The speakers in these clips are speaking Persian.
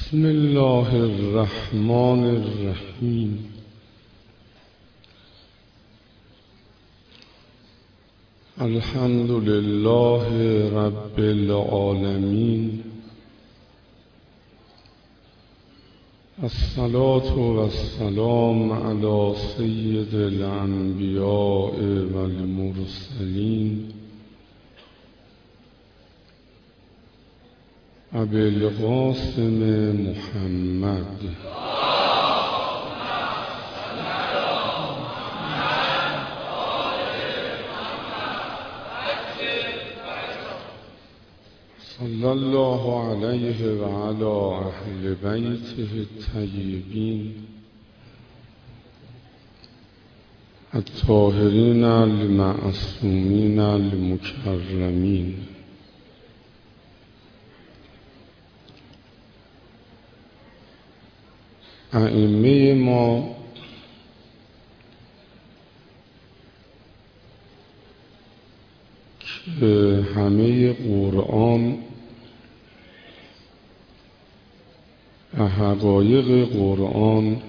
بسم الله الرحمن الرحیم. الحمد لله رب العالمین. الصلاة والسلام علی سید الانبیاء والمرسلین ابی القاسم محمد صلی الله علیه و علی اهل بیته الطیبین الطاهرین المعصومین المکرمین. ائمه ما که همه قرآن و حقایق قرآن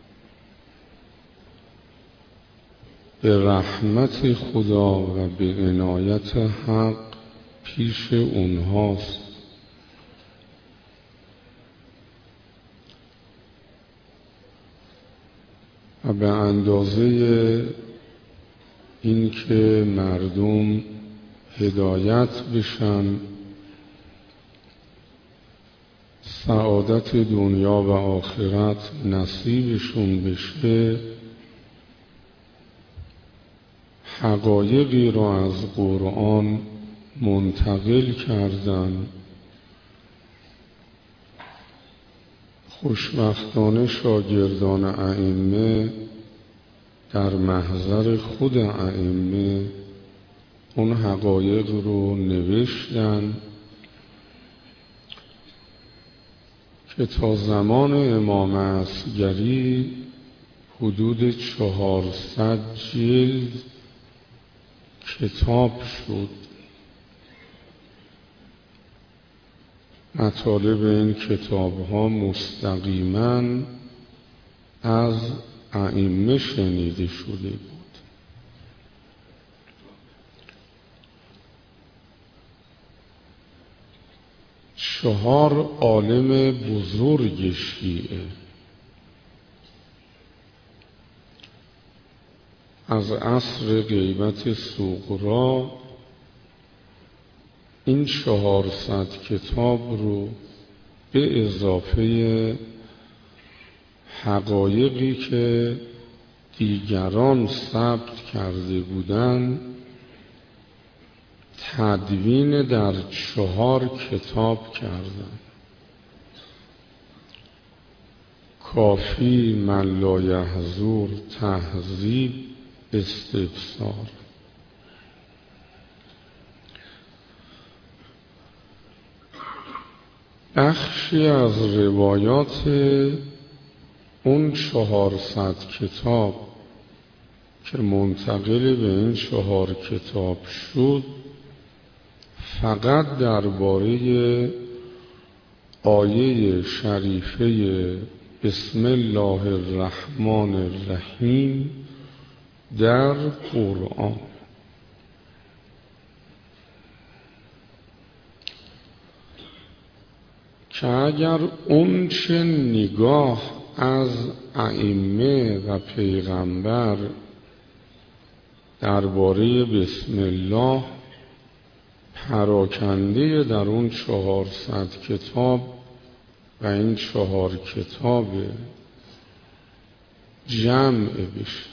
به رحمت خدا و به عنایت حق پیش اونهاست. و به اندازه این که مردم هدایت بشن، سعادت دنیا و آخرت نصیبشون بشه، حقایقی را از قرآن منتقل کردن. خوشبختانه شاگردان ائمه در محضر خود ائمه اون حقایق رو نوشتن که تا زمان امام اصغری حدود 400 جلد کتاب شد. مطالب این کتاب ها مستقیما از ائمه شنیده شده بود. چهار عالم بزرگ شیعه از عصر غیبت صغرا این 400 کتاب رو به اضافه حقایقی که دیگران ثبت کرده بودند تدوین در 4 کتاب کردند: کافی، من لا یحضر، تهذیب، استبصار. بخشی از روایات اون 400 کتاب که منتقل به این 4 کتاب شد فقط درباره آیه شریفه بسم الله الرحمن الرحیم در قرآن. که اگر اون چه نگاه از ائمه و پیغمبر درباره بسم الله پراکنده در اون 400 کتاب و این 4 کتاب جمع بشه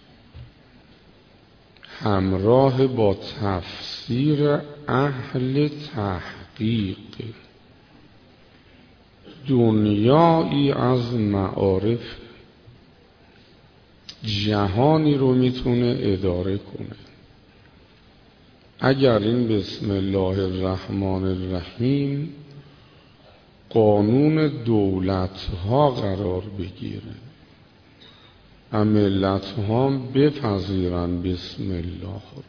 همراه با تفسیر اهل تحقیق، دنیایی از معارف، جهانی رو میتونه اداره کنه. اگر این بسم الله الرحمن الرحیم قانون دولت‌ها قرار بگیره و ملت‌ها بپذیرن بسم الله رو،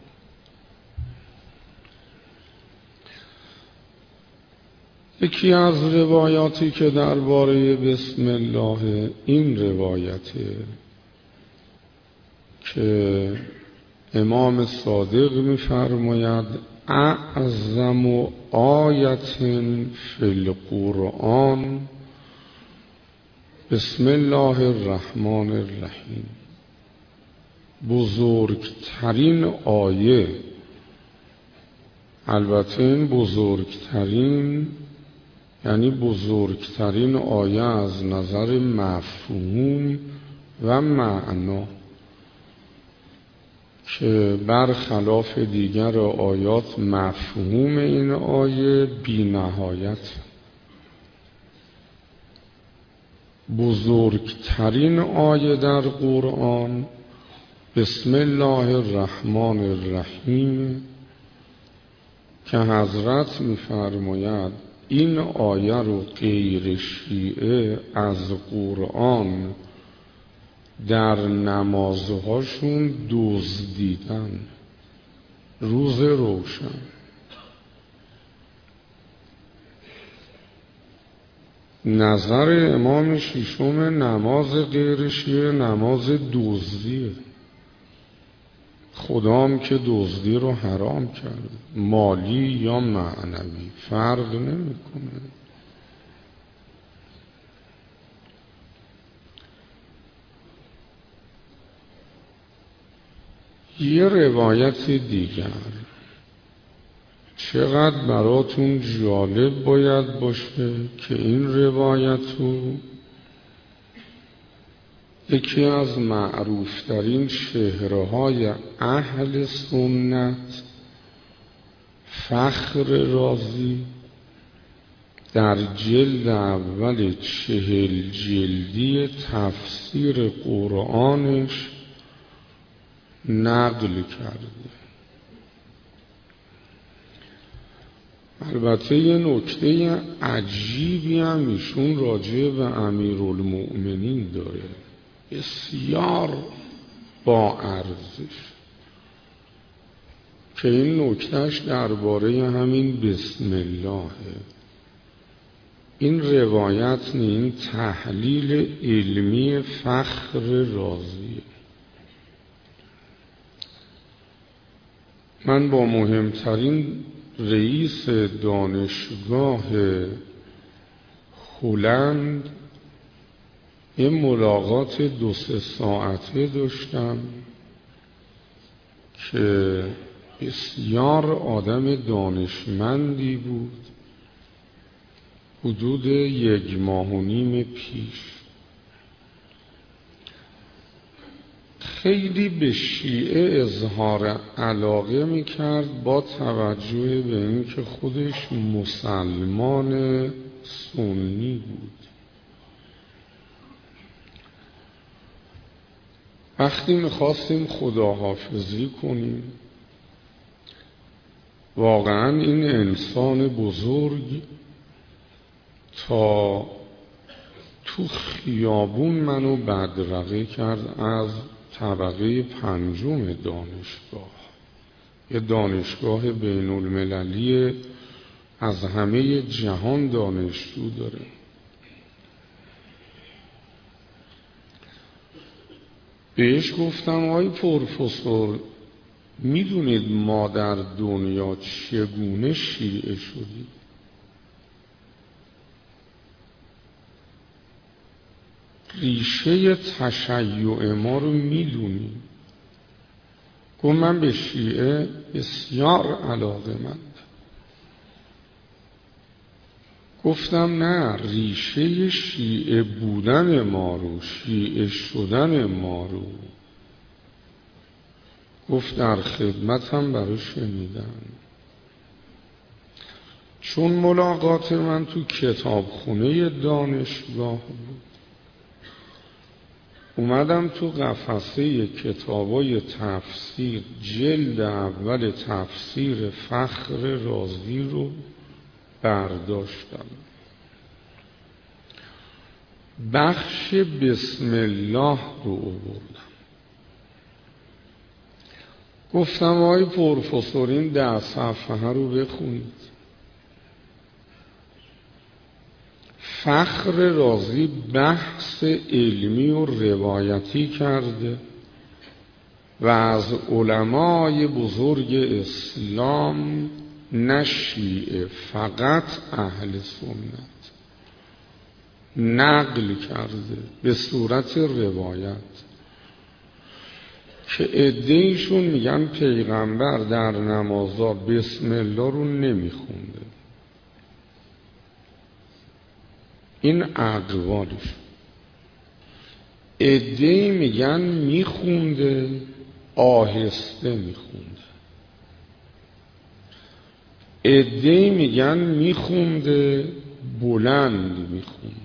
یکی از روایاتی که درباره بسم الله این روایته که امام صادق می‌فرماید اعظم آیت فی القرآن بسم الله الرحمن الرحیم، بزرگترین آیه، البته این بزرگترین یعنی بزرگترین آیه از نظر مفهوم و معنا که برخلاف دیگر آیات مفهوم این آیه بی نهایت، بزرگترین آیه در قرآن بسم الله الرحمن الرحیم که حضرت می‌فرماید این آیه رو غیر شیعه از قرآن در نمازهاشون دزدیدن. روز روشن نظر امام ششم نماز غیر شیعه نماز دزدیه. خدام که دزدی رو حرام کرد، مالی یا معنوی فرق نمیکنه. یه روایت دیگر چقدر براتون جالب باید باشه که این روایت رو یکی از معروفترین چهره‌های اهل سنت فخر رازی در جلد اول 40 جلدی تفسیر قرآنش نقل کرده. البته یه نکته عجیبی هم ایشون راجع به امیرالمؤمنین داره، بسیار با ارزش، که این نکتهش درباره همین بسم الله. این روایت نه، این تحلیل علمی فخر رازی. من با مهمترین رئیس دانشگاه هلند یه ملاقات 2-3 ساعته داشتم که بسیار آدم دانشمندی بود. حدود 1.5 ماه پیش خیلی به شیعه اظهار علاقه میکرد با توجه به اینکه خودش مسلمان سنی بود. وقتی میخواستیم خداحافظی کنیم، واقعا این انسان بزرگ تا تو خیابون منو بدرقه کرد از طبقه 5 دانشگاه. یه دانشگاه بین المللی از همه جهان دانشجو داره. بهش گفتم آقای پروفسور، میدونید ما در دنیا چگونه شیعه شدیم؟ ریشه تشیع ما رو میدونیم؟ گفت من به شیعه بسیار علاقه‌مندم. گفتم نه، ریشه شیعه بودن ما رو، شیعه شدن ما رو. گفت در خدمتم برای شنیدن. چون ملاقات من تو کتابخونه دانشگاه بود، اومدم تو قفسه کتابای تفسیر جلد اول تفسیر فخر رازی رو برداشتم. بخش بسم الله رو آوردم. گفتم آقای پروفسور این 10 صفحه رو بخونید. فخر رازی بحث علمی و روایتی کرده و از علمای بزرگ اسلام، نه شیعه، فقط اهل سنت، نقل کرده به صورت روایت که عده‌ایشون میگن پیغمبر در نمازها بسم الله رو نمیخونده. این اقوالش. عده‌ای میگن میخونده، آهسته میخونده. عده‌ای میگن میخونده، بلند میخونده.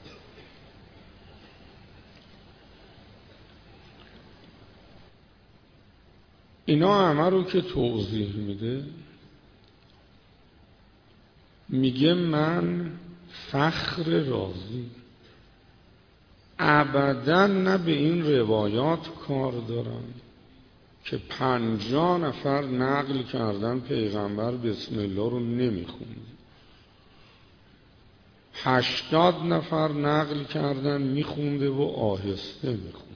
اینا همه رو که توضیح میده، میگه من فخر رازی ابداً نه به این روایات کار دارم که 50 نفر نقل کردن پیغمبر بسم الله رو نمیخوند، 80 نفر نقل کردن میخونده و آهسته میخوند،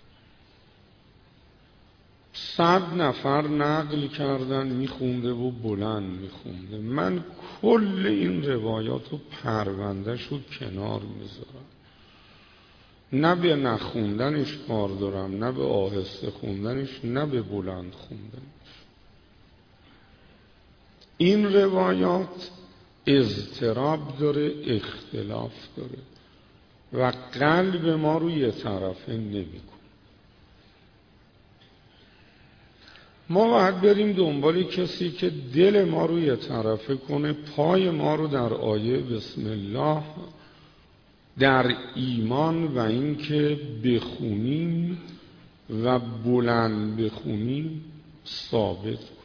100 نفر نقل کردن میخونده و بلند میخونده. من کل این روایات رو پرونده شد کنار میذارم، نه به نخوندنش کار دارم، نه به آهسته خوندنش، نه به بلند خوندنش. این روایات اضطراب داره، اختلاف داره و قلب ما رو یه طرفه نمی‌کنه. ما باید بریم دنبال کسی که دل ما رو یه طرفه کنه، پای ما رو در آیه بسم الله، در ایمان و این که بخونیم و بلند بخونیم ثابت کنیم.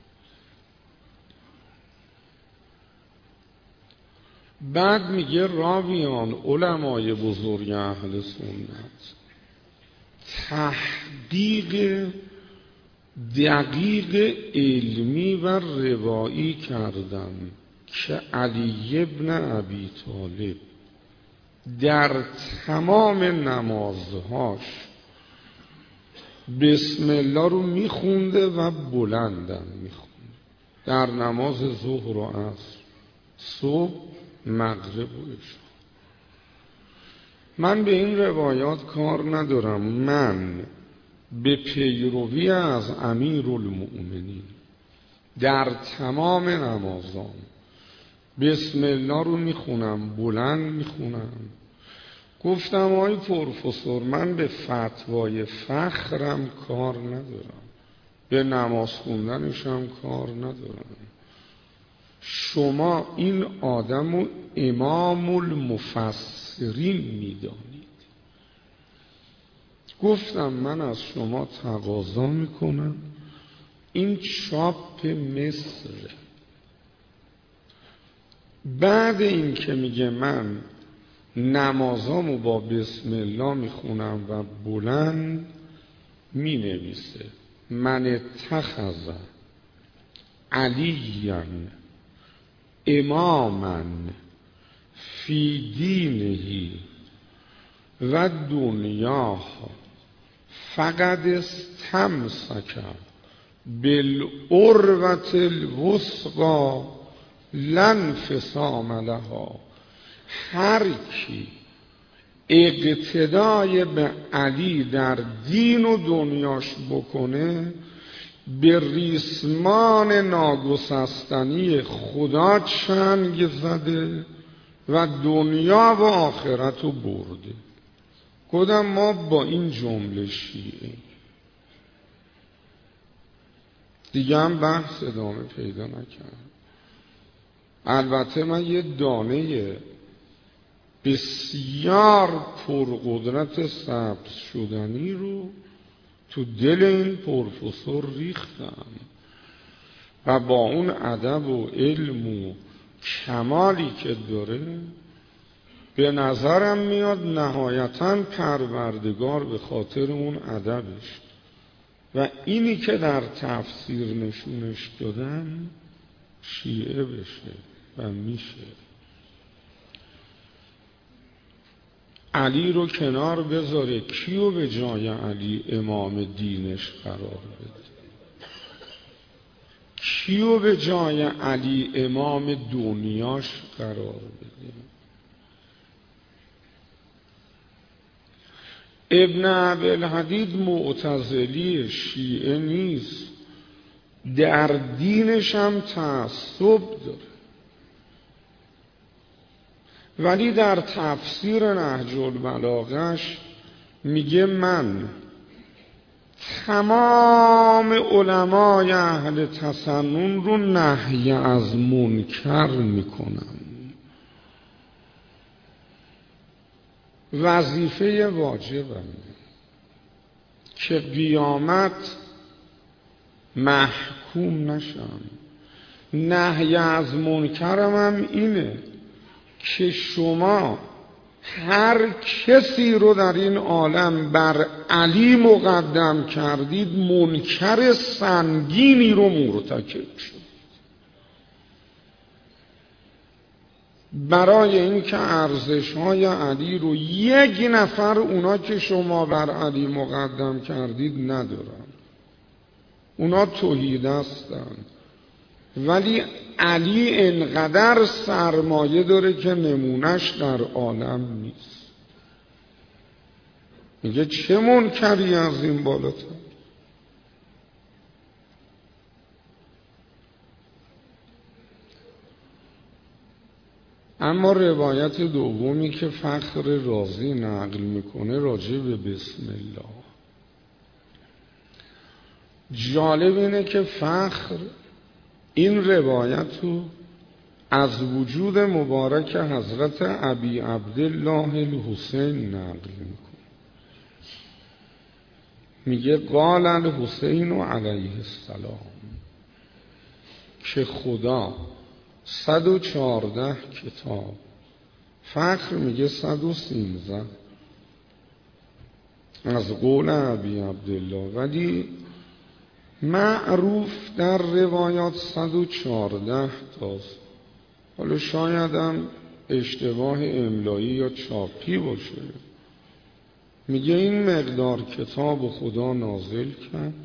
بعد میگه راویان علمای بزرگ اهل سنت تحقیق دقیق علمی و روایی کردن که علی ابن ابی طالب در تمام نمازهاش بسم الله رو میخونده و بلندم میخونده، در نماز ظهر و عصر، صبح، مغرب و عشا. من به این روایات کار ندارم، من به پیروی از امیرالمؤمنین در تمام نمازام بسم الله رو میخونم، بلند میخونم. گفتم آی پروفسور، من به فتوای فخرم کار ندارم، به نماز خوندنشم کار ندارم. شما این آدم رو امام المفسرین میدانید. گفتم من از شما تقاضا میکنم این چاپ مصر، بعد این که میگه من نمازامو با بسم الله میخونم و بلند مینویسه من اتخذ علیاً اماماً فی دینه و دنیاه فقد استمسک بالعروة الوثقی لا انفصام لها. هر کی اقتدای به علی در دین و دنیاش بکنه، به ریسمان ناگسستنی خدا چنگ زده و دنیا و آخرت رو برده. گفتم ما با این جمله شیعه دیگه هم بحث ادامه پیدا نکرد. البته من یه دانه بسیار پرقدرت سبز شدنی رو تو دل این پروفسور ریختم و با اون ادب و علم و کمالی که داره به نظرم میاد نهایتاً پروردگار به خاطر اون ادبش و اینی که در تفسیر نشونش دادن شیعه بشه و میشه. علی رو کنار بذاره، کیو به جای علی امام دینش قرار بده؟ کیو به جای علی امام دنیاش قرار بده؟ ابن ابی‌الحدید معتزلی شیعه نیست، در دینش هم تعصب داره، ولی در تفسیر نهج البلاغه‌اش میگه من تمام علمای اهل تسنن رو نهی از منکر میکنم، وظیفه واجبم که قیامت محکوم نشم. نهی از منکرم هم اینه که شما هر کسی رو در این عالم بر علی مقدم کردید منکر سنگینی رو مرتکب شد. برای اینکه ارزش‌های علی رو یک نفر اونا که شما بر علی مقدم کردید ندارن، اونا توحید هستن، ولی علی انقدر سرمایه داره که نمونش در عالم نیست. میگه چه منکری از این بالاتر؟ اما روایت دومی که فخر رازی نقل میکنه راجع به بسم الله، جالب اینه که فخر این روایت رو از وجود مبارک حضرت ابی عبدالله الحسین نقل میکنه. میگه قال الحسین علیه السلام که خدا 114 کتاب، فخر میگه 113 از قول ابی عبدالله، ولی معروف در روایات 114 تاست. حالا شاید هم اشتباه املایی یا چاپی باشه. میگه این مقدار کتاب خدا نازل کرد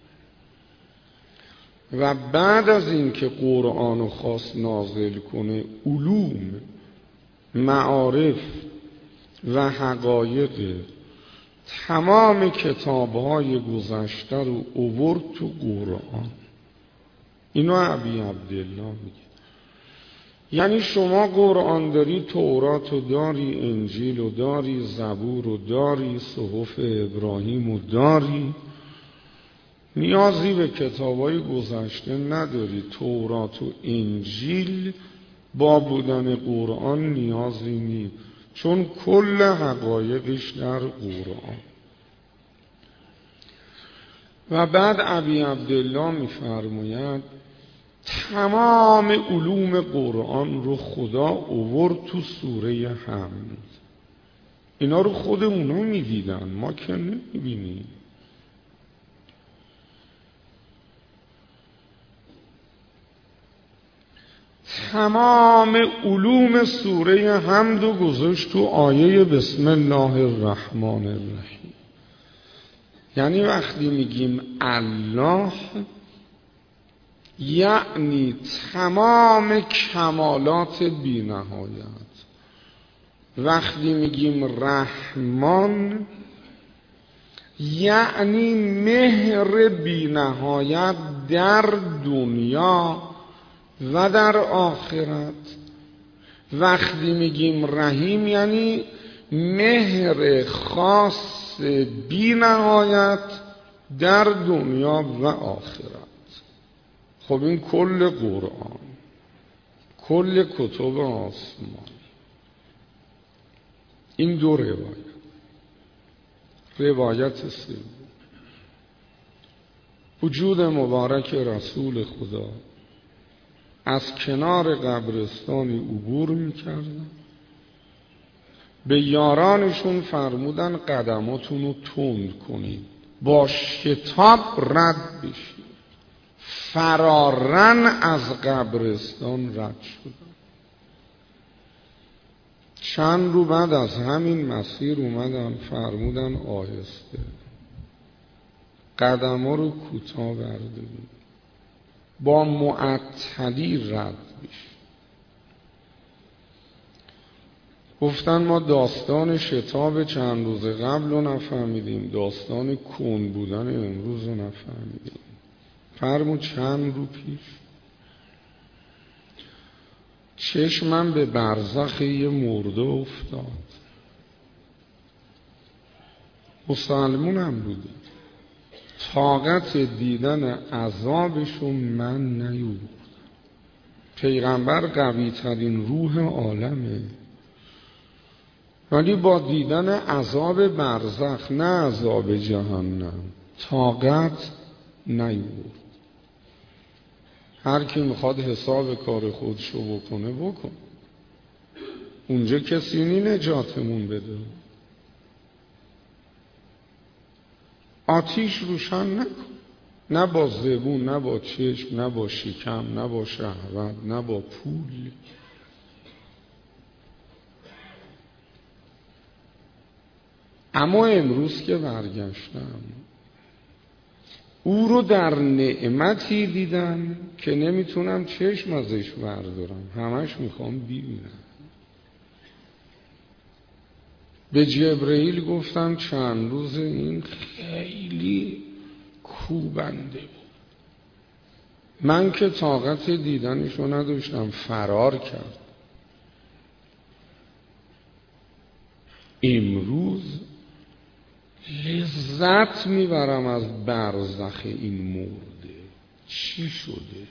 و بعد از این که قرآن رو خواست نازل کنه علوم، معارف و حقایق تمام کتاب‌های گذشته رو آورد تو قرآن. اینو ابی عبدالله میگه. یعنی شما قرآن داری، تورات رو داری، انجیل رو داری، زبور رو داری، صحف ابراهیم رو داری، نیازی به کتاب‌های گذشته نداری. تورات و انجیل با بودن قرآن نیازی نیست، چون کل حقایقش در قرآن. و بعد ابی عبدالله میفرماید تمام علوم قرآن رو خدا آورد تو سوره حمد. اینا رو خود اونا میدیدن، ما که نمیبینیم. تمام علوم سوره حمد رو گذاشت تو آیه بسم الله الرحمن الرحیم. یعنی وقتی میگیم الله، یعنی تمام کمالات بی نهایت. وقتی میگیم رحمان، یعنی مهر بی نهایت در دنیا و در آخرت. وقتی میگیم رحیم، یعنی مهر خاص بی نهایت در دنیا و آخرت. خب این کل قرآن، کل کتب آسمان. این دو روایت سوم، وجود مبارک رسول خدا از کنار قبرستانی عبور میکردن، به یارانشون فرمودن قدماتون رو تند کنید، با شتاب رد بشید. فرارن از قبرستان رد شدن. چند رو بعد از همین مسیر اومدن فرمودن آهسته قدم‌ها رو کوتاه بردارید، با معطلی رد میشه. گفتن ما داستان شتاب چند روز قبل رو نفهمیدیم، داستان کون بودن امروز رو نفهمیدیم. فرمود چند رو پیش چشمم به برزخ یه مرده افتاد. مسلمونم بوده، طاقت دیدن عذابشو من نیوردم. پیغمبر قوی ترین روح عالمه، ولی با دیدن عذاب برزخ نه عذاب جهنم طاقت نیورد. هر کی میخواد حساب کار خودشو بکنه بکن، اونجا کسی نی نجاتمون بده. آتیش روشن نکن، نه با زبون، نه با چشم، نه با شکم، نه با شهوت، نه با پول. اما امروز که برگشتم او رو در نعمتی دیدم که نمیتونم چشم ازش بردارم، همش میخوام ببینم. به جبرئیل گفتم چند روز این خیلی کوبنده بود، من که طاقت دیدنشو نداشتم، فرار کرد. امروز لذت میبرم از برزخ این مرده. چی شده؟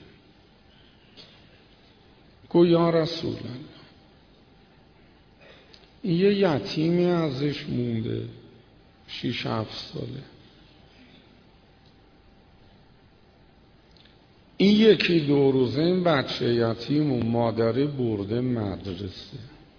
گو یا رسول الله، این یه یتیمی ازش مونده 6-7 ساله. این یکی 2 روزه این بچه یتیم و مادره برده مدرسه.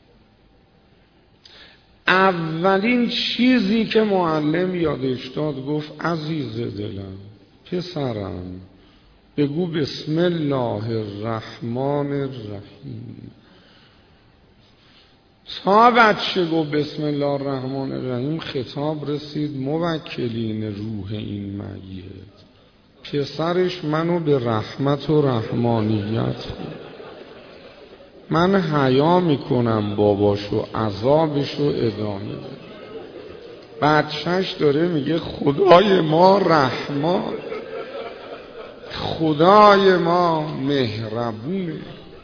اولین چیزی که معلم یادش داد گفت عزیز دلم، پسرم، بگو بسم الله الرحمن الرحیم. تا بچه گفت بسم الله الرحمن الرحیم خطاب رسید موکلین روح این میت. پسرش منو به رحمت و رحمانیت خود. من حیا میکنم باباشو عذابشو ادامه ده. بچهش داره میگه خدای ما رحمان، خدای ما مهربونه،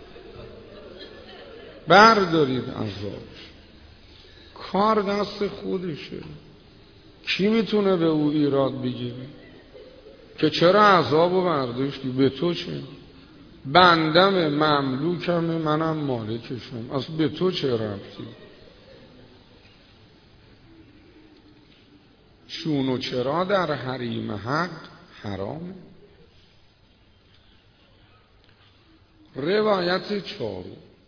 بردارید عذابش. کار دست خودشه، کی میتونه به او ایراد بگیره که چرا عذابو برداشتی؟ به تو چه؟ بندم مملوکم، منم مالکشم، اصلا به تو چه ربطی؟ چون و چرا در حریم حق حرامه. روایت 4.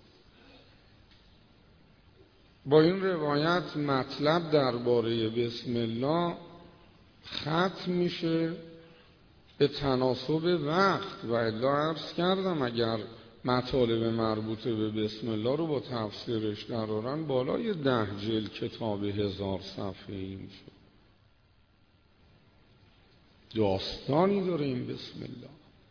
با این روایت مطلب درباره بسم الله ختم میشه به تناسب وقت. و الا عرض کردم اگر مطالب مربوطه به بسم الله رو با تفسیرش درارن بالای 10 جلد کتاب 1000 صفحه این شد. داستانی داره این بسم الله.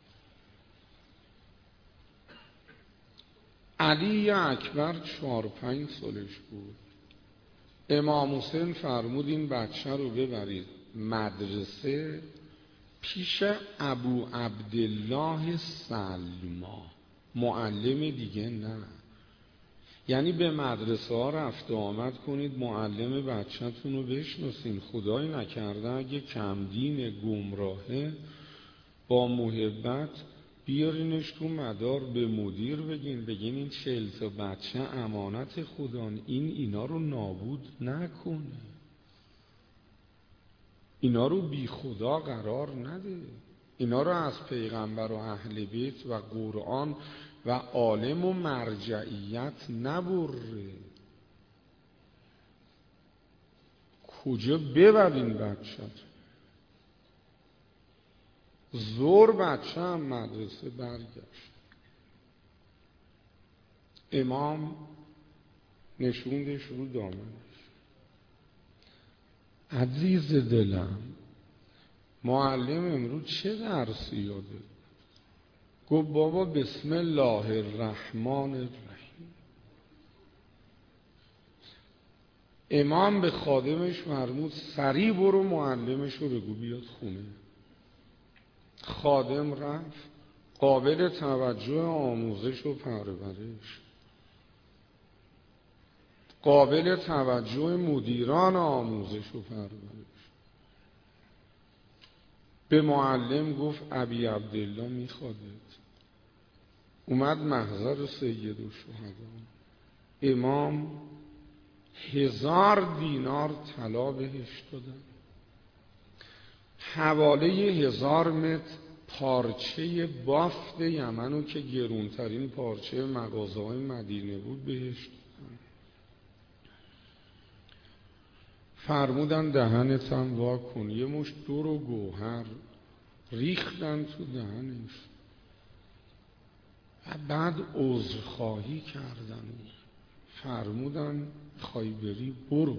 علی اکبر 4-5 سالش بود. امام حسین فرمود این بچه رو ببرید مدرسه پیش ابو عبدالله سلما، معلم دیگه نه. یعنی به مدرسه ها رفت و آمد کنید، معلم بچه‌تون رو بشناسین. خدای نکرده اگه کمدین گمراهه با محبت بیارینش تو مدار، به مدیر بگین این 40 تا بچه امانت خدان، اینا رو نابود نکنه، اینا رو بی خدا قرار نده، اینا رو از پیغمبر و اهل بیت و قرآن و عالم و مرجعیت نبره. کجا ببرین بچه؟ زور بچه هم مدرسه برگشت. امام نشوندش رو دامنش. عزیز دلم، معلم امروز چه درسی یاده؟ گفت بابا بسم الله الرحمن الرحیم. امام به خادمش فرمود سریع برو معلمش رو بگو بیاد خونه. خادم رفت، قابل توجه آموزش و پرورش، قابل توجه مدیران آموزش و پرورش، به معلم گفت ابی عبدالله میخوادت. اومد محضر سید الشهدا. امام 1000 دینار طلا بهش دادن، حواله 1000 متر پارچه بافت یمنو که گرونترین پارچه مغازه‌های مدینه بود بهش دادن. فرمودن دهنتم وا کن. یه مشت دور و گوهر ریختن تو دهنش و بعد عذرخواهی کردن. فرمودن خواهی بری برو.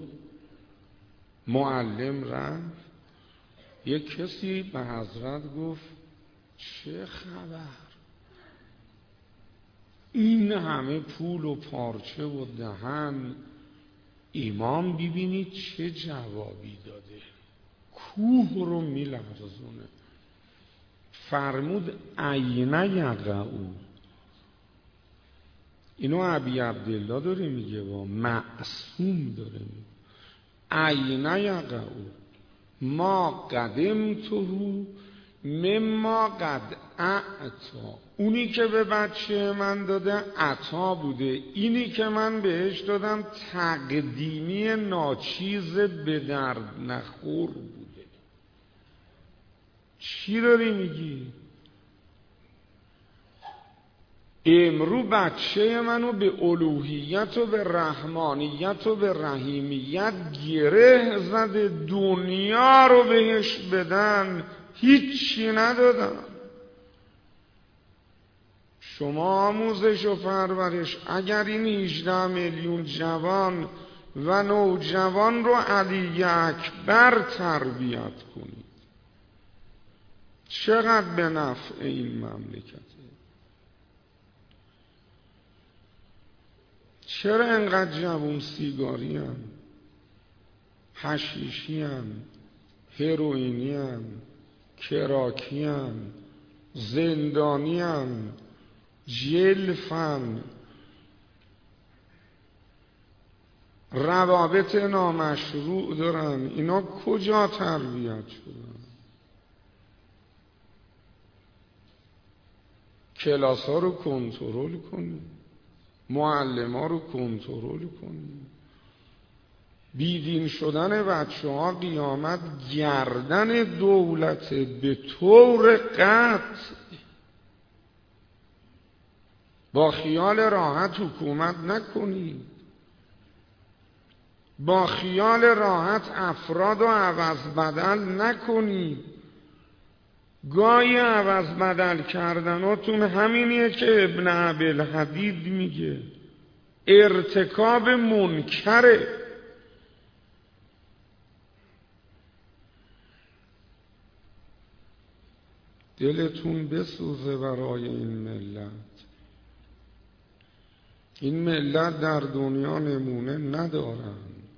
معلم رفت. یک کسی به حضرت گفت چه خبر؟ این همه پول و پارچه و دهن، امام ببینید چه جوابی داده، کوه رو میلرزونه. فرمود عین یقعو. اینو ابی عبدالله داره میگه و معصوم داره میگه. عین یقعو ما قدمته مما قد اعطا. اونی که به بچه من داده عطا بوده، اینی که من بهش دادم تقدیمی ناچیز به درد نخور بوده. چی داری میگی؟ امرو بچه منو به الوهیت و به رحمانیت و به رحیمیت گره زده، دنیا رو بهش بدن هیچی ندادن. شما آموزش و پرورش، اگر این 18 میلیون جوان و نوجوان رو علی اکبر تربیت کنید، چقدر به نفع این مملکته. چرا انقدر جوان سیگاری هم، حشیشی هم، هروئینی هم، کراکی هم، زندانی هم، جلف هم، روابط نامشروع دارن؟ اینا کجا تربیت شدن؟ کلاس ها رو کنترل کنید، معلم ها رو کنترل کنید. بیدین شدن بچه ها قیامت گردن دولت به طور قطع. با خیال راحت حکومت نکنید، با خیال راحت افراد رو عوض بدل نکنید. گاهی عوض بدل کردناتون همینیه که ابن ابی‌الحدید میگه ارتکاب منکره. دلتون بسوزه برای این ملت. این ملت در دنیا نمونه ندارن.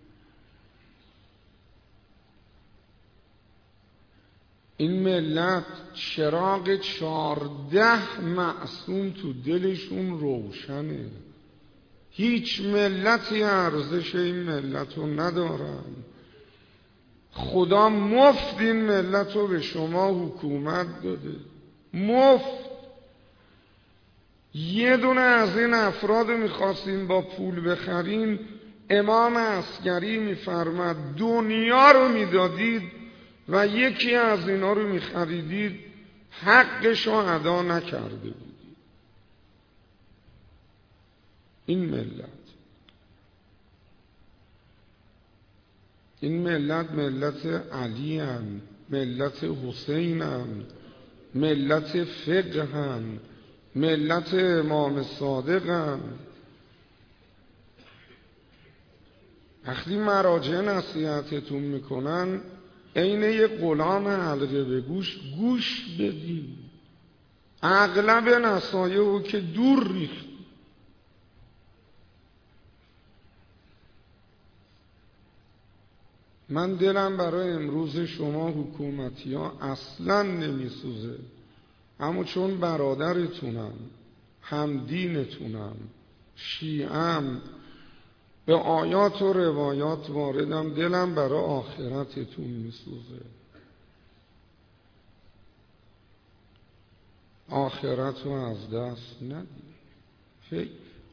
این ملت چراغ 14 معصوم تو دلشون روشنه. هیچ ملتی ارزش این ملت رو ندارن. خدا مفت این ملت رو به شما حکومت داده، مفت. یه دونه از این افراد رو میخواستین با پول بخرین، امام عسکری میفرماد دنیا رو میدادید و یکی از اینا رو میخریدید، حقش رو ادا نکرده بودید. این ملت ملت علی هم، ملت حسین هم، ملت فقه هم، ملت امام صادق هم. وقتی مراجع نصیحتتون میکنن عین یه غلام حلقه به گوش بدین. اغلب نصایح رو که دور ریخت. من دلم برای امروز شما حکومتی ها اصلا نمیسوزه، اما چون برادرتونم، همدینتونم، شیعم، به آیات و روایات واردم، دلم برای آخرتتون میسوزه. آخرت رو از دست ندید. فکر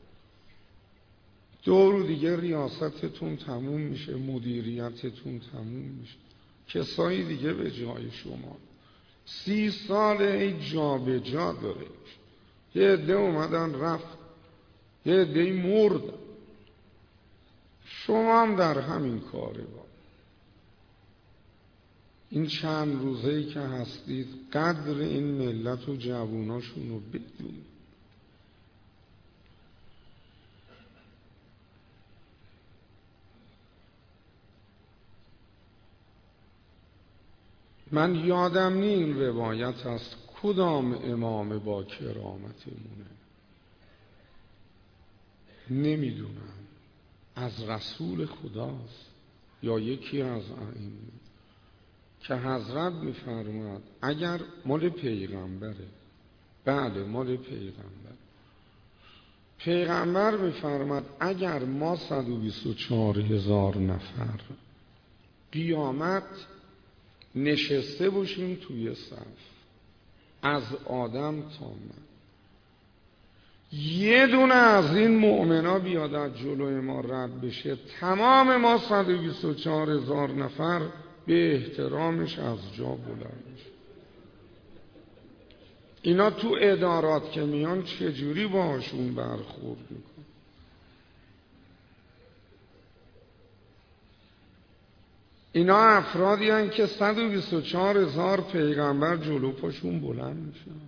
دور دیگه ریاستتون تموم میشه، مدیریتتون تموم میشه، کسایی دیگه به جای شما. 30 سال ای جا به جا داره. یه عده اومدن رفت، یه عده مرد. شما هم در همین کاره با. این چند روزه‌ای که هستید قدر این ملت و جواناشون رو بدونید. من یادم نی این روایت از کدام امام با کرامتمونه، نمیدونم از رسول خداست یا یکی از ائمه که حضرت میفرماد اگر مال پیغمبره، بله مال پیغمبر میفرماد اگر ما 124,000 نفر قیامت نشسته باشیم توی صف از آدم تا من، یه دونه از این مؤمنا بیاد از جلوی ما رد بشه، تمام ما 124,000 نفر به احترامش از جا بلند میشه. اینا تو ادارات که میان چجوری باهاشون برخورد میکن؟ اینا افرادی هستن که 124,000 پیغمبر جلو پاشون بلند میشن.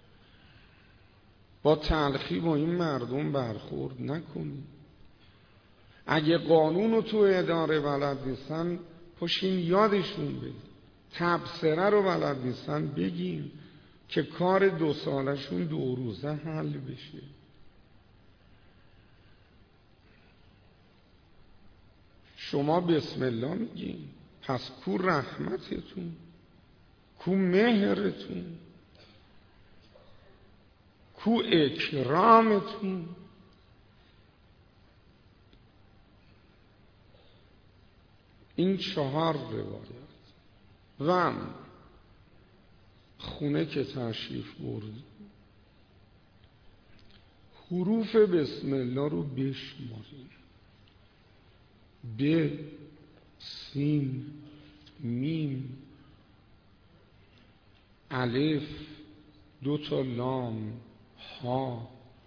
با تلخی با این مردم برخورد نکنید. اگه قانون رو تو اداره بلد نیستن پاشین یادشون بدید. تبصره رو بلد نیستن بگین که کار 2 سالشون 2 روزه حل بشه. شما بسم الله میگین، پس کو رحمتتون، کو مهرتون، کو اکرامتون؟ این 4 روایت و خونه که تشریف برد حروف بسم الله رو بشمارید. ب، سین، میم، الف، 2 تا لام، ها،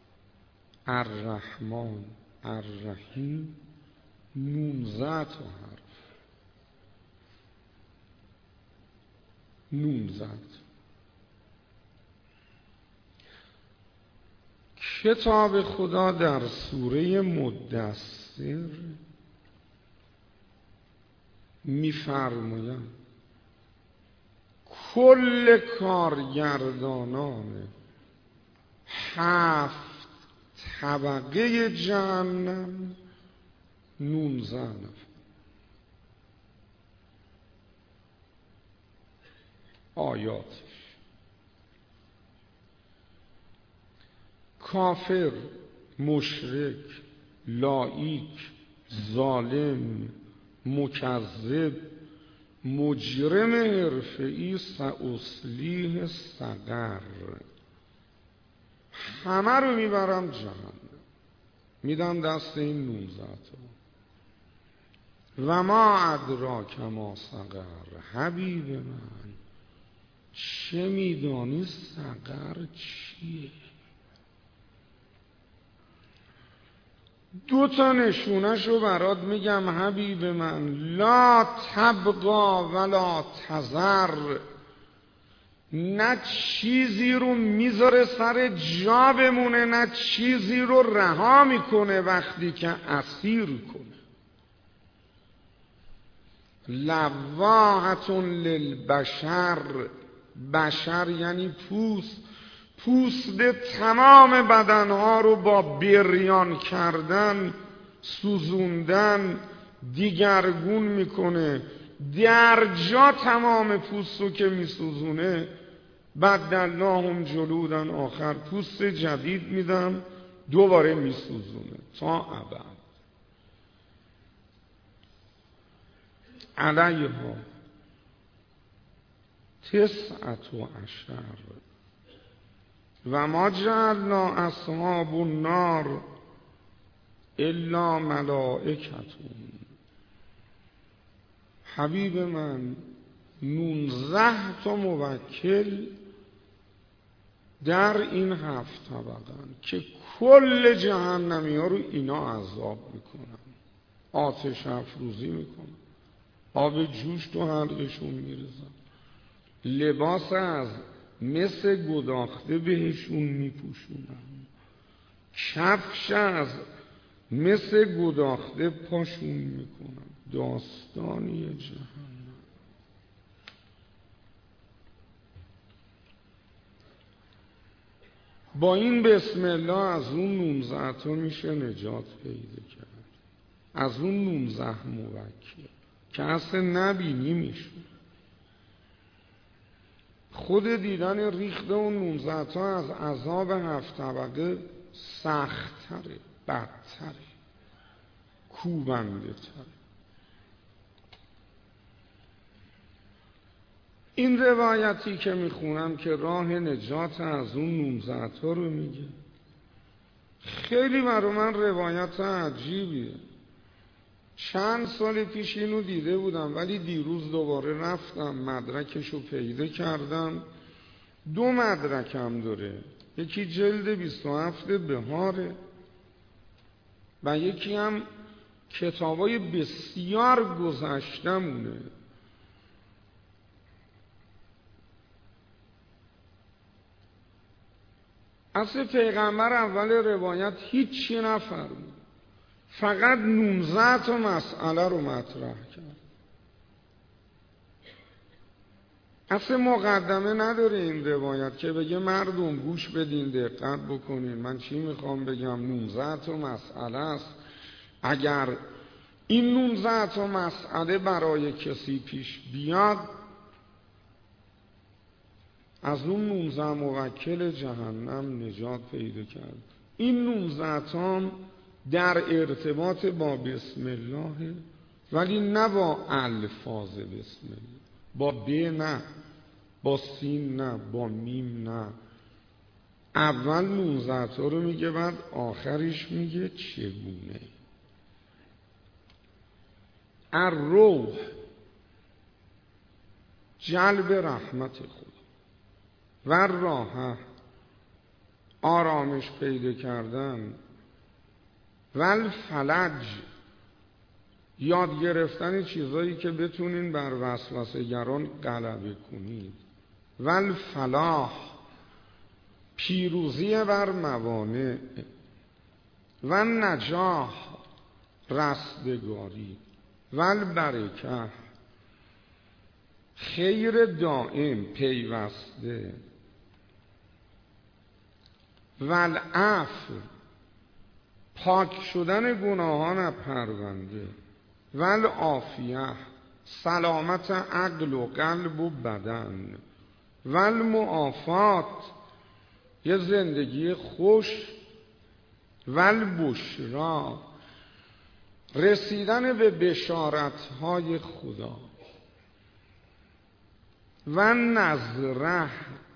الرحمن، الرحیم، 19 تا حرف. 19. کتاب خدا در سوره مدثر می‌فرماید کل کارگردانان 7 طبقه جهنم 19 نفر. آیاتش: کافر، مشرک، لایک، ظالم، مکذب، مجرم حرفه‌ای، سأصلیه سقر. همه رو میبرم جهنم، میدم دست این 19 تا. و ما ادراک ما سقر، حبیب من چه میدانی سقر چیه؟ 2 تا نشونه‌شو برات میگم حبیب من. لا تبقا ولا تذر، نه چیزی رو میذاره سر جا بمونه، نه چیزی رو رها میکنه وقتی که اسیر کنه. لواحة للبشر، بشر یعنی پوست تمام بدنها رو با بریان کردن، سوزوندن، دیگرگون میکنه. در جا تمام پوست رو که میسوزونه، بدلناهم جلودن آخر، پوست جدید میدن، دوباره میسوزونه تا ابد. علیها 19 و ما جعلنا اصحاب النار الا ملائکتون. حبیب من 19 تا موکل در این 7 طبقن که کل جهنمی ها رو اینا عذاب میکنن، آتش افروزی میکنن، آب جوش تو حلقشون میرزن، لباس از مس گداخته بهشون میپوشونن، کفش از مس گداخته پاشون میکنن. داستانی جهنم. با این بسم الله از اون 19 تا میشه نجات پیدا کرد، از اون 19 موکل که اصلا نبینی میشه. خود دیدن ریخت اون 19 تا از عذاب 7 طبقه سخت‌تره، بدتره، کوبنده تره. این روایتی که میخونم که راه نجات از اون 19 تا رو میگه، خیلی برای من روایت عجیبیه. چند سال پیش اینو دیده بودم، ولی دیروز دوباره رفتم مدرکشو پیدا کردم. 2 مدرکم داره، یکی جلد 27 بهاره و یکی هم کتابای بسیار گذشتمونه. اصل پیغمبر اول روایت هیچی نفرمود، فقط 19 تا مسئله رو مطرح کرد. اصل مقدمه نداره این روایت که بگه مردم گوش بدین، دقت بکنین من چی میخوام بگم. 19 تا مسئله است. اگر این 19 تا مسئله برای کسی پیش بیاد، از اون 19 موکل جهنم نجات پیدا کرد. این 19 تا در ارتباط با بسم الله، ولی نه با الفاظ بسم الله، با ب نه، با سین نه، با میم نه. اول 19 تا رو میگه، بعد آخرش میگه چگونه. الروح جلب رحمت خدا و راحه آرامش پیدا کردن و الفلج یاد گرفتن چیزایی که بتونین بر وسوسه‌گران غلبه کنید و الفلاح پیروزی بر موانع و النجاح رستگاری و البرکه خیر دائم پیوسته و العفو پاک شدن گناهان از پرونده و العافیه سلامت عقل و قلب و بدن و المعافات یه زندگی خوش و البشرا رسیدن به بشارت‌های خدا و نظره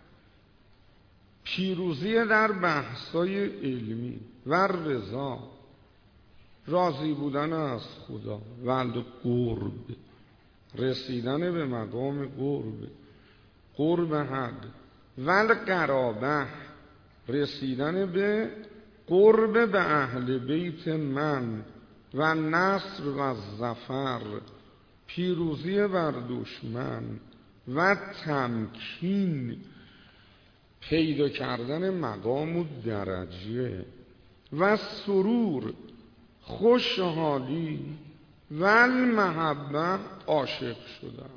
پیروزی در بحث‌های علمی و رضا راضی بودن از خدا و القرب رسیدن به مقام قرب حق و القرابه رسیدن به قرب به اهل بیت من و نصر و ظفر پیروزی بر دشمن و تمکین پیدا کردن مقام و درجه و سرور خوشحالی والمحبه عاشق شدم.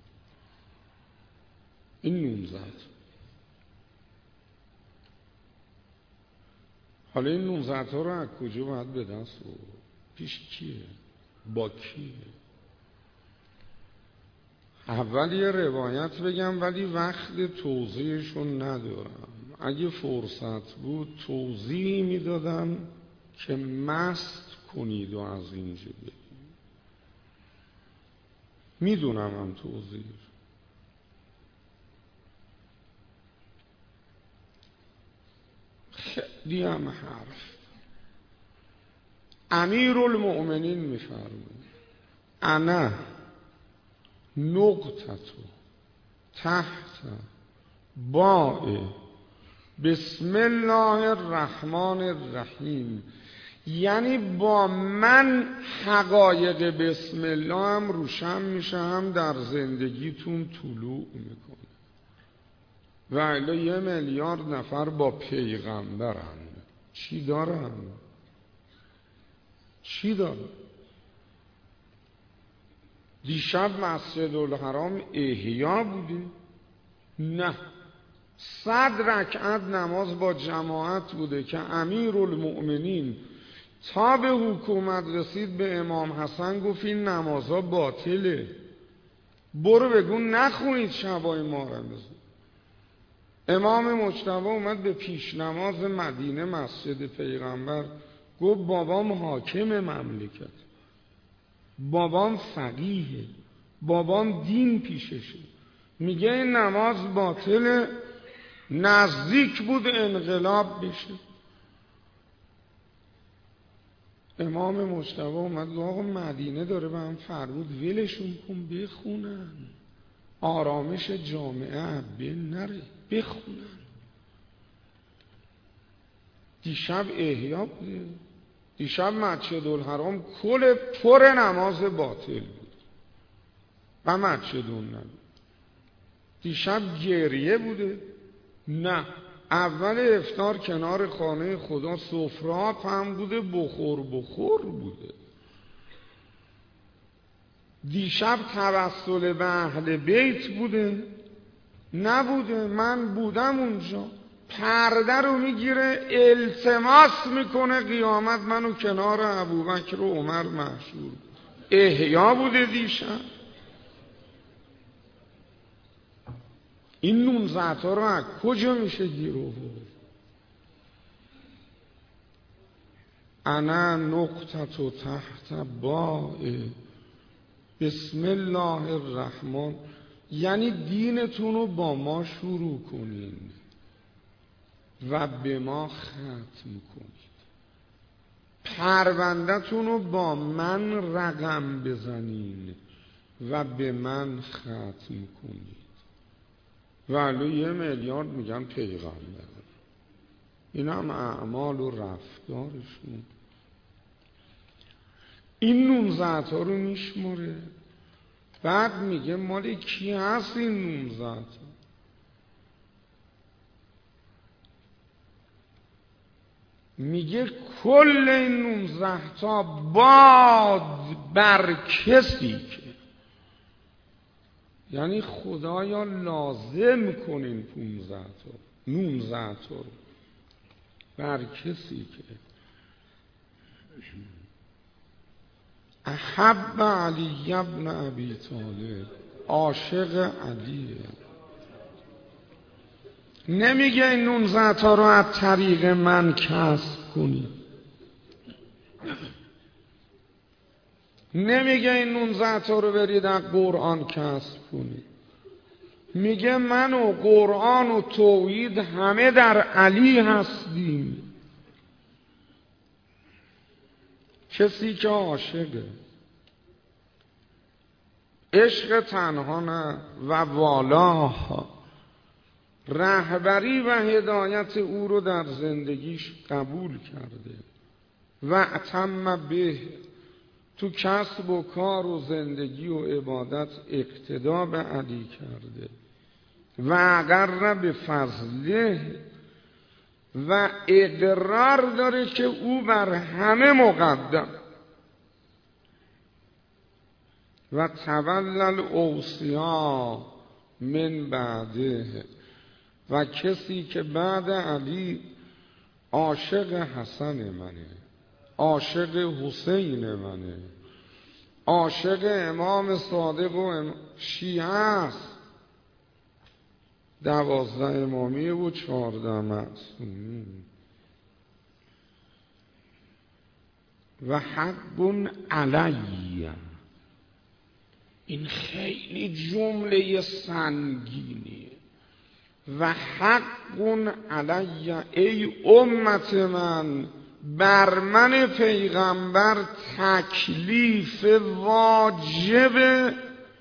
این نون زد. حالا این نون زدها رو از کجا باید به دست و پیش کیه؟ با کیه؟ اول یه روایت بگم ولی وقت توضیحشون ندارم. اگه فرصت بود توضیحی میدادم که مست کنید و از اینجا برید. میدونم هم توضیح خیلی هم حرف. امیرالمؤمنین میفرماید انا نقطه تحت باء بسم الله الرحمن الرحیم، یعنی با من حقایق بسم الله هم روشن میشه، هم در زندگیتون طلوع میکنه. و الا 1 میلیارد نفر با پیغمبرن، چی دارن؟ چی دارن؟ دیشب مسجد الحرام احیا بوده؟ نه، 100 رکعت نماز با جماعت بوده که امیرالمؤمنین تا به حکومت رسید به امام حسن گفت این نمازها باطله، برو بگو نخونید شبای ما رمضان. امام مجتبی اومد به پیش نماز مدینه مسجد پیغمبر گفت بابام حاکم مملکت، بابام فقیه، بابام دین پیششه، میگه این نماز باطله، نزدیک بود انقلاب بشه. امام مجتبی اومد گفت آقا مدینه داره به هم فرمود ولشون کن بخونن، آرامش جامعه بین نره، بخونن. دیشب احیا بوده، دیشب مسجد الحرام کل پر نماز باطل بود و مسجد نبود. دیشب گریه بوده؟ نه، اول افطار کنار خانه خدا سفرات هم بوده، بخور بوده. دیشب توسل به اهل بیت بوده؟ نبوده. من بودم اونجا، پرده رو میگیره التماس میکنه قیامت منو کنار ابوبکر و عمر محشور. احیا بوده دیشب. این 19 تا رو از کجا میشه گیر آورد؟ انا نقطه تحت باء بسم الله الرحمن، یعنی دینتون رو با ما شروع کنین و به ما ختم کنید، پرونده‌تون رو با من رقم بزنین و به من ختم کنید. ولی 1 میلیارد میگن پیغمبر، این هم اعمال و رفتارشون. این 19 تا رو میشماره، بعد میگه مال کی هست این 19 تا؟ میگه کل این 19 تا باد بر کسی که، یعنی خدایا لازم کنین 15 تا 19 تا رو بر کسی که احب علی ابن ابی طالب، عاشق علیه. نمیگه این 19 تا رو از طریق من کسب کنید، نمیگه این 19 تا رو برید از قرآن کسب کنید، میگه من و قرآن و توحید همه در علی هستیم. کسی که عاشقه، عشق تنها نه و والا، رهبری و هدایت او رو در زندگیش قبول کرده و اتم به، تو کسب و کار و زندگی و عبادت اقتدا به علی کرده و اقر به فضله، و اقرار داره که او بر همه مقدم. و تولى الاوصیا من بعده، و کسی که بعد علی عاشق حسن منه، عاشق حسین منه، عاشق امام صادق و شیعه است، 12 امامیه و 14 معصومی. و حق علی، این خیلی جمله سنگینیه. و حق علی، ای امت من، بر من پیغمبر تکلیف واجب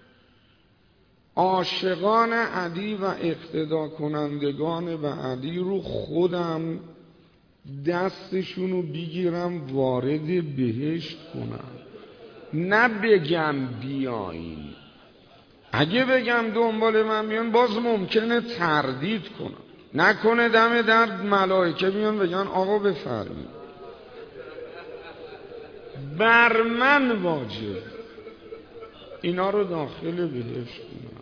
عاشقان علی و اقتدا کنندگان به علی رو خودم دستشونو بگیرم وارد بهشت کنم، نه بگم بیاین. اگه بگم دنبال من بیان باز ممکنه تردید کنم، نکنه دم در ملائکه بیان بگن آقا بفرمایید. بر من واجب اینا رو داخل بهشت کنم.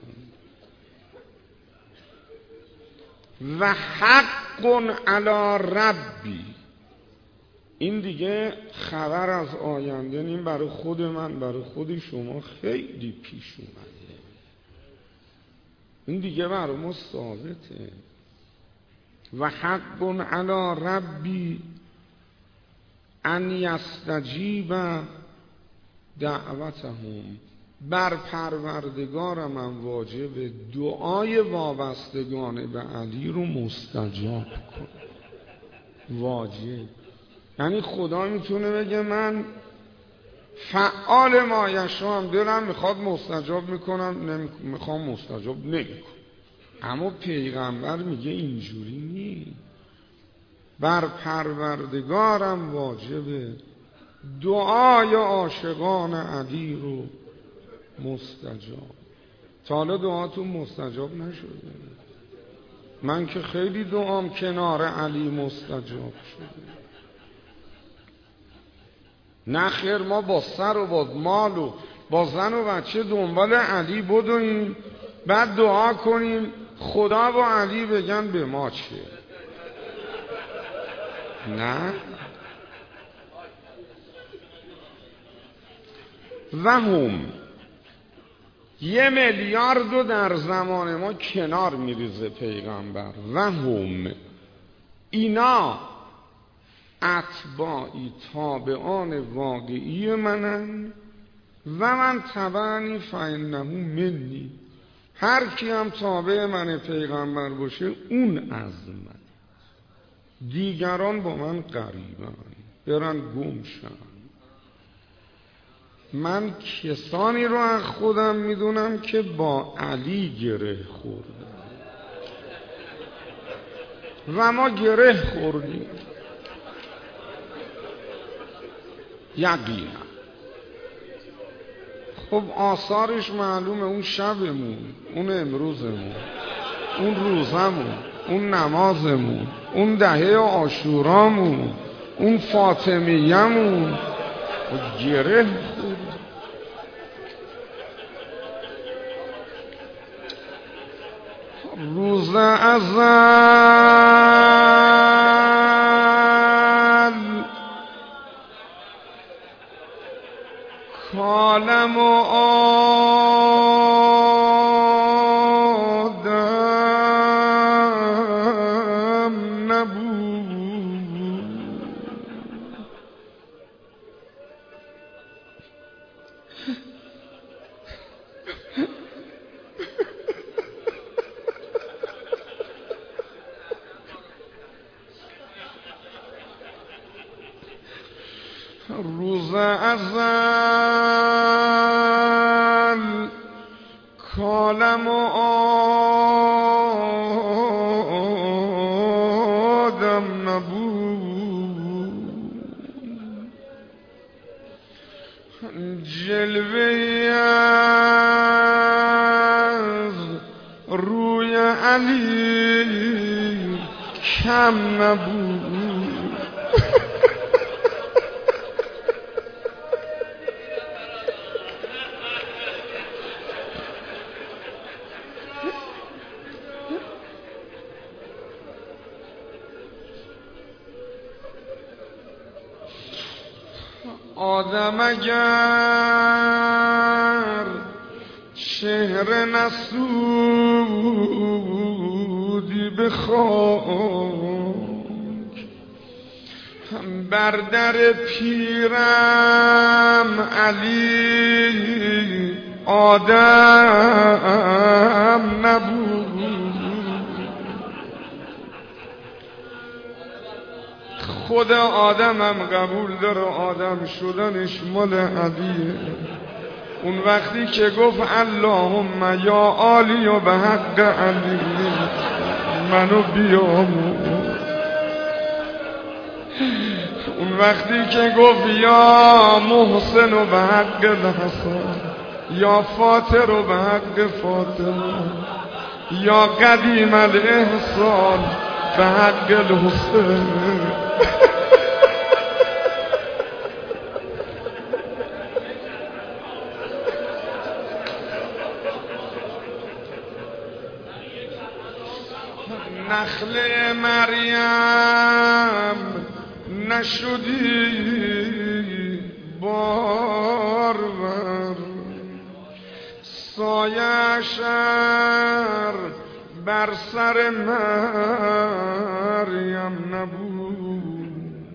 و حق علی ربی، این دیگه خبر از آینده، این برای خود من برای خود شما خیلی پیش اومده، این دیگه برای ما ثابته. و حق علی ربی ان یستجیب دعوتهم، بر پروردگارم هم واجب دعای وابستگان به علی رو مستجاب کن. واجب یعنی خدا میتونه بگه من فعال ما یشاء، دلم میخواد مستجاب میکنم، میخوام مستجاب نمیکنم. اما پیغمبر میگه اینجوری نیست، بر پروردگارم واجبه دعای عاشقان علی رو مستجاب. تا حالا دعاتون مستجاب نشده؟ من که خیلی دعام کنار علی مستجاب شده. نه خیر، ما با سر و با مال و با زن و بچه دنبال علی بدویم، بعد دعا کنیم خدا و علی بگن به ما چه؟ نه. و هم 1 میلیارد رو در زمان ما کنار میریزه پیغمبر. و هم اینا اتباعی تابعان واقعی منن و من تبعنی فانه منی، هر کی هم تابع من پیغمبر باشه اون از من، دیگران با من قریبن، برن گم شن. من کسانی رو از خودم میدونم که با علی گره خوردن و ما گره خوردیم یقینا. خب آثارش معلومه، اون شبمون، اون امروزمون، اون روزمون، اون نمازمون، اون دهه عاشورامون، اون فاطمیه‌مون گره خورد. روز ازل کالم و آدم نبود، روز ازل کالم و آدم نبود، جلوه از روی علی کم نبود. آدم اگر چهره نسودی به خاک، بر در پیرم علی آدم نبود. خود آدمم قبول داره آدم شدنش مال علیه. اون وقتی که گفت اللهم یا عالی و به حق علی منو بیاموز، اون وقتی که گفت یا محسن و به حق الحسن، یا فاطر و به حق فاطمه، یا قدیم الاحسان به حق الحسن. نخل مریم نشدی بارور، سایه‌اش بر سر مریم نبود.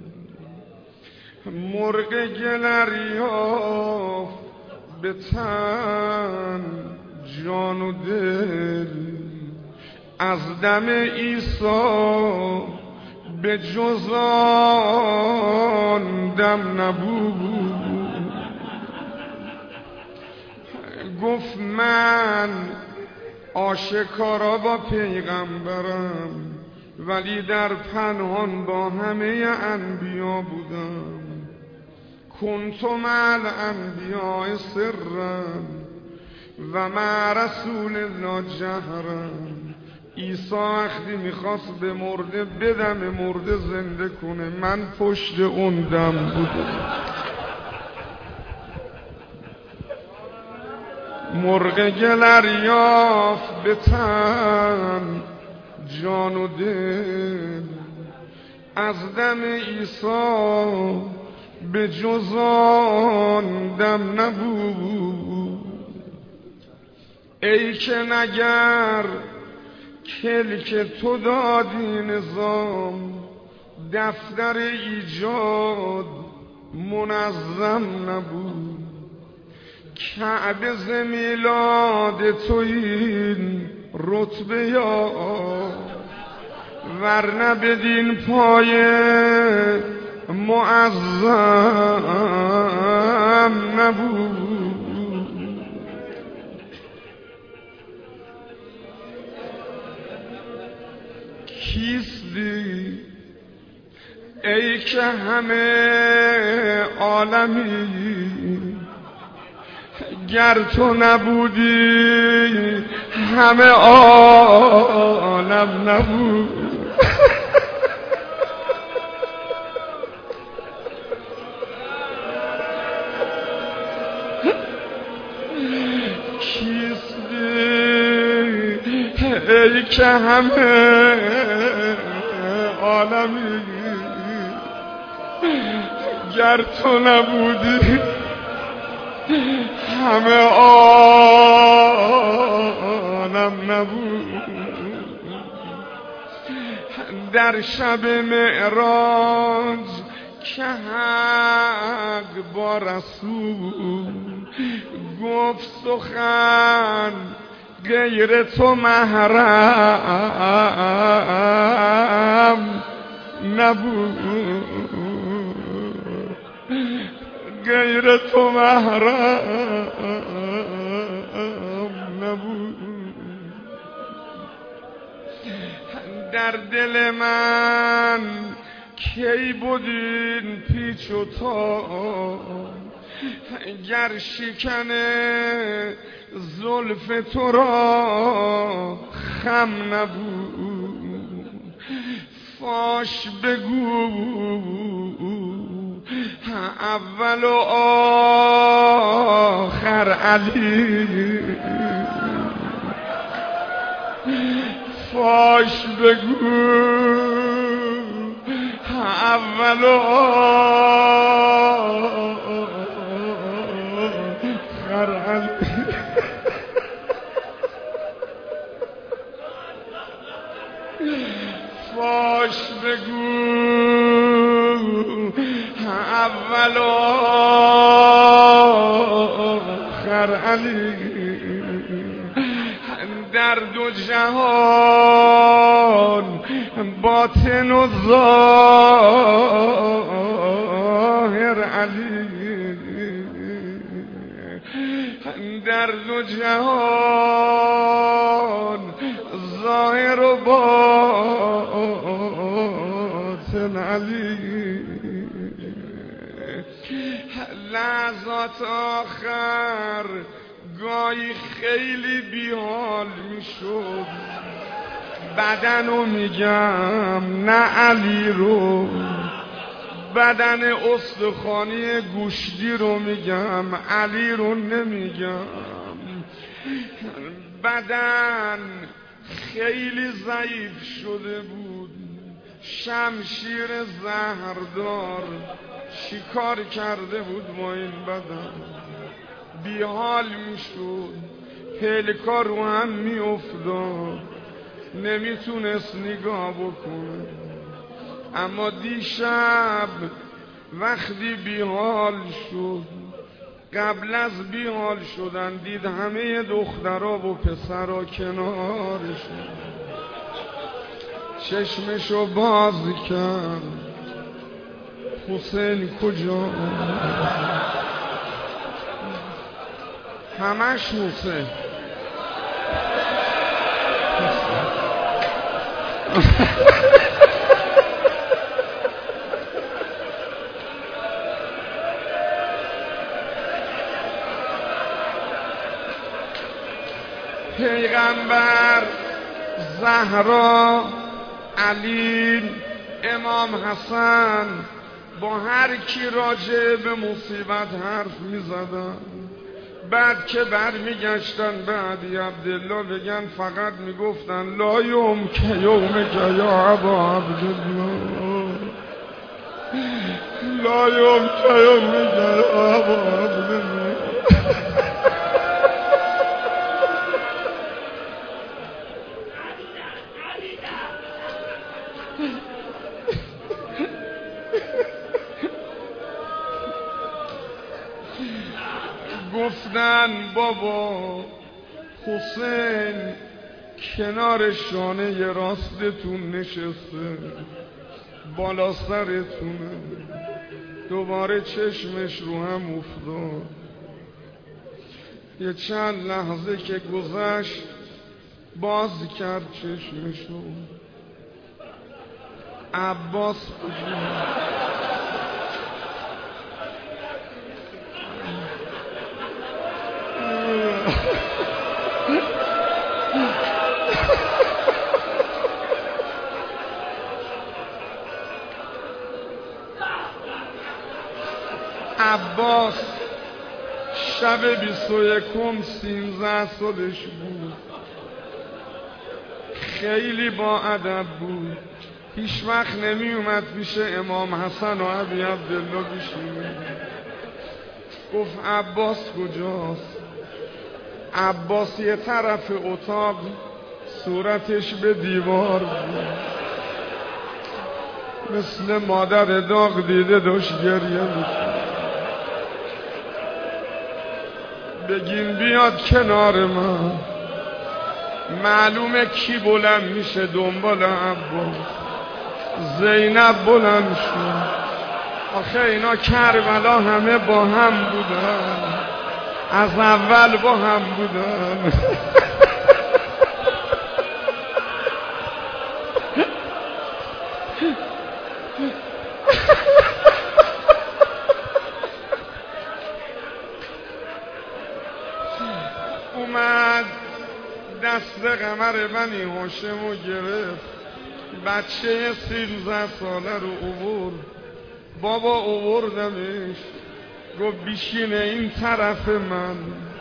مرغ گلر یافت به تن جان و دل، از دم عیسی به جز آن دم نبود. گفت من آشکارا با پیغمبرم، ولی در پنهان با همه انبیا بودم. کنت مع الانبیاء سرا و مع رسول الله جهرا. عیسی وقتی میخواست به مرده بدم مرده زنده کنه، من پشت اون دم بودم. مرغ گلر یافت به تن جان و دل، از دم عیسی به جز آن دم نبود. ای که نگر کلک تو دادی نظام، دفتر ایجاد منظم نبود. کعبه ز میلاد تو این رتبه یا ورنه بدین پای معظم نبود. کیستی ای که همه عالمی، گر تو نبودی همه عالم نبود. کیستی ای که همه عالمی، گر تو نبودی همه عالم نبود. در شب معراج که حق با رسول گفت سخن غیر تو محرم نبود، غیر تو محرم نبود. در دل من کی بودین پیچ و تاب، گر شکن زلف تو را خم نبود. فاش بگو اول و آخر علی، فاش بگو اول و فاش بگو اول آخر علی در دو جهان باطن و ظاهر علی در دو جهان ظاهر و باطن علی لحظات آخر گاهی خیلی بیحال میشد بدنو میگم نه علی رو بدن استخوانی گوشتی رو میگم علی رو نمیگم بدن خیلی ضعیف شده بود شمشیر زهردار شکار کرده بود با این بدن بیحال میشد پلکا رو هم میافتاد نمیتونست نگاه بکنه اما دیشب وقتی بیحال شد قبل از بیحال شدن دید همه دخترها و پسرها کنارشون چشمشو باز کرد حسین کجا همش حسین پیغمبر زهرا علی امام حسن با هر کی راجع به مصیبت حرف می زدن بعد که برمیگشتن به عدی عبدالله بگن فقط میگفتن لا یوم که یوم که یا ابا عبدالله لا یوم که یوم که یا ابا عبدالله گفتن بابا حسین کنار شانه راستتون نشسته بالا سرتونه دوباره چشمش رو هم افتاد یه چند لحظه که گذشت باز کرد چشمشو عباس عباس شب 21 13 سالش بود خیلی با ادب بود هیچ وقت نمی اومد پیش امام حسن و عدی عبدالله بشینه گفت عباس کجاست عباس یه طرف اتاق صورتش به دیوار بود مثل مادر داغ دیده داشت گریه می‌کرد بگین بیاد کنار من معلومه کی بلند میشه دنبال عباس زینب بلند شد آخه اینا کربلا همه با هم بودن از اول با هم بودن اومد دست قمر بنی هاشم رو گرفت بچه 13 ساله رو اوورد بابا اووردمش گفت بیشینه این طرف من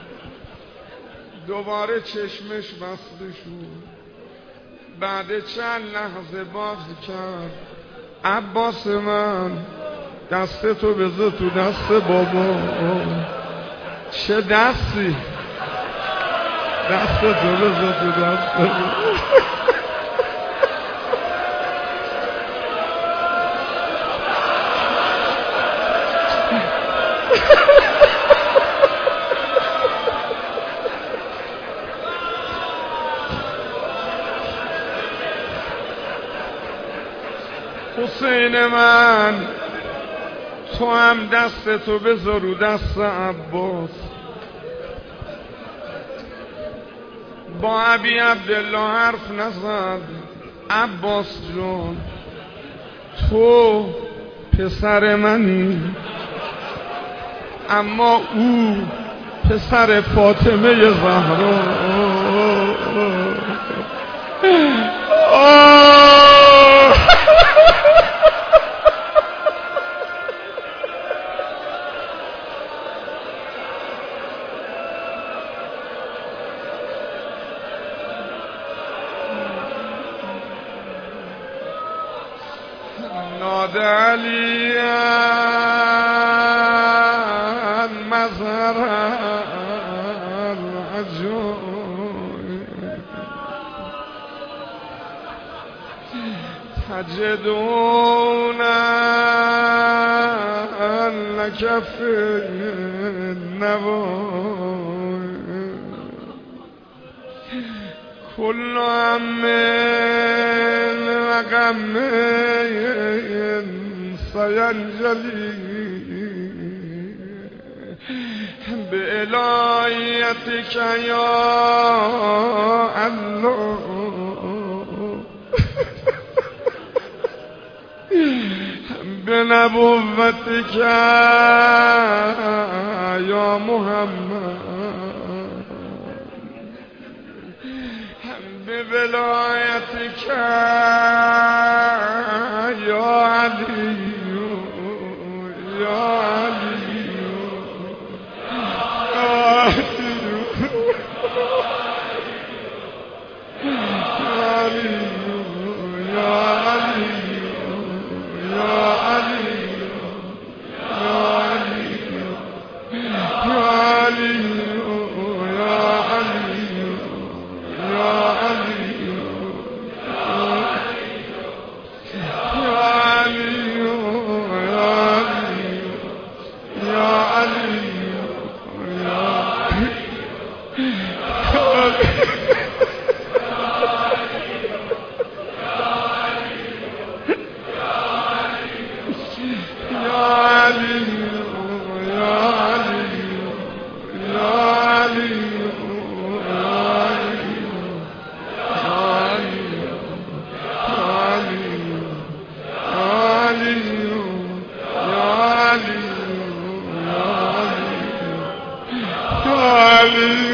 دوباره چشمش بسته شد بعد چند لحظه باز کرد عباس من دستتو بذار تو دست بابا چه دستی، دست تو بذار تو دست حسین من، تو هم دست تو بذار رو دست عباس. با ابی عبدالله حرف نزد. عباس جان تو پسر منی، اما او پسر فاطمه زهرا. نادى عليا مظهر العجوب تجدون لك في النوى كل هم وغم سينجلي بإلهيتك يا الله بنبوتك يا محمد بولايتك يا علي يا علي علي